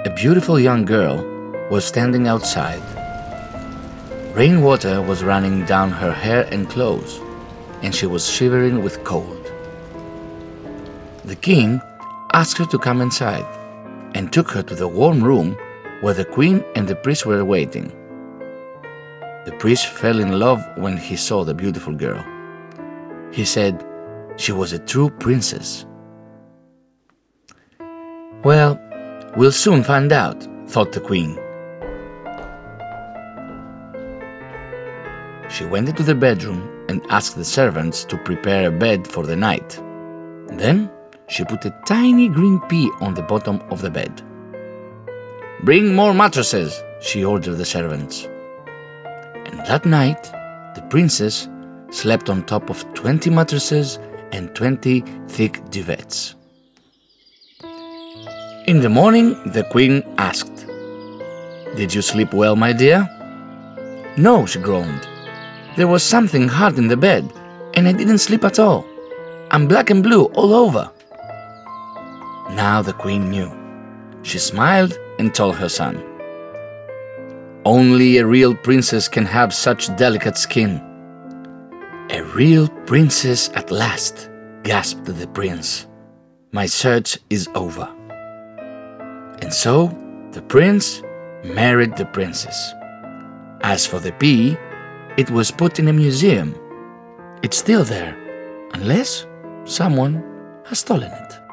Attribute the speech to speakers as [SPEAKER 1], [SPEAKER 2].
[SPEAKER 1] A beautiful young girl was standing outside. Rainwater was running down her hair and clothes, and she was shivering with cold. The king asked her to come inside and took her to the warm room where the queen and the priest were waiting. The priest fell in love when he saw the beautiful girl. He said she was a true princess. "Well, we'll soon find out," thought the queen. She went into the bedroom and asked the servants to prepare a bed for the night. Then she put a tiny green pea on the bottom of the bed. "Bring more mattresses," she ordered the servants. And that night, the princess slept on top of 20 mattresses and 20 thick duvets. In the morning, the queen asked, "Did you sleep well, my dear?" "No," she groaned. "There was something hard in the bed, and I didn't sleep at all. I'm black and blue all over." Now the queen knew. She smiled and told her son, "Only a real princess can have such delicate skin." "A real princess at last," gasped the prince. "My search is over." And so the prince married the princess. As for the pea, it was put in a museum. It's still there, unless someone has stolen it.